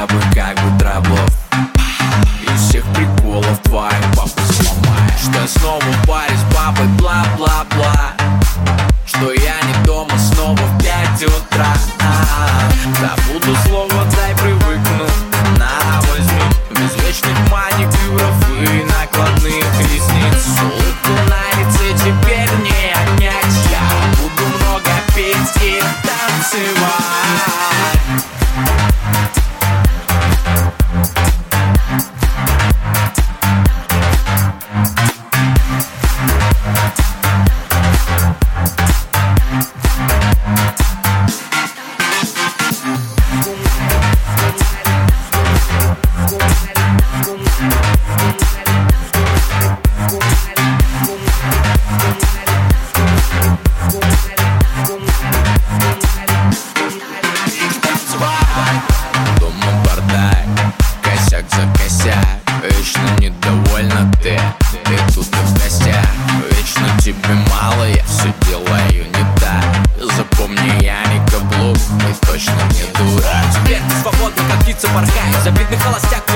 тобой как бы траблов. Из всех приколов твоих папу сломаешь. Что я снова в баре с бабой, бла-бла-бла. Что я не дома снова в 5 утра. Забуду слово, дай привыкну. На, возьми, без вечных маникюров и накладных ресниц. Улыбку на лице теперь не отнять. Я буду много петь и танцевать. Дома бардак, косяк за косяк. Вечно недовольна ты тут и в гостях. Вечно тебе мало, я все делаю не так. Запомни, я не каблук и точно не дурак. Теперь ты свободно, как птица порхает. Забитный холостяк